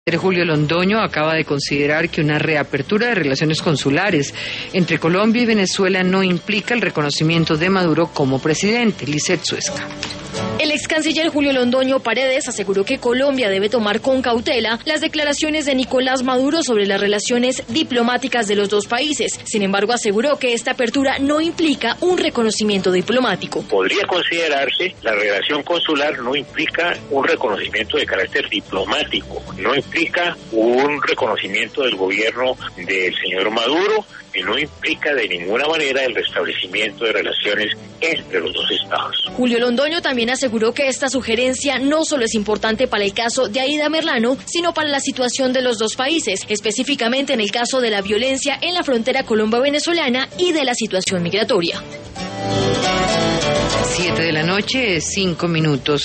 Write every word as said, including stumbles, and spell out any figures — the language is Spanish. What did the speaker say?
Julio Londoño acaba de considerar que una reapertura de relaciones consulares entre Colombia y Venezuela no implica el reconocimiento de Maduro como presidente. Lisset Suesca. El ex canciller Julio Londoño Paredes aseguró que Colombia debe tomar con cautela las declaraciones de Nicolás Maduro sobre las relaciones diplomáticas de los dos países. Sin embargo, aseguró que esta apertura no implica un reconocimiento diplomático. Podría considerarse la relación consular no implica un reconocimiento de carácter diplomático, no implica un reconocimiento del gobierno del señor Maduro, y no implica de ninguna manera el restablecimiento de relaciones entre los dos estados. Julio Londoño también aseguró que esta sugerencia no solo es importante para el caso de Aida Merlano, sino para la situación de los dos países, específicamente en el caso de la violencia en la frontera colombo-venezolana y de la situación migratoria. Siete de la noche, cinco minutos.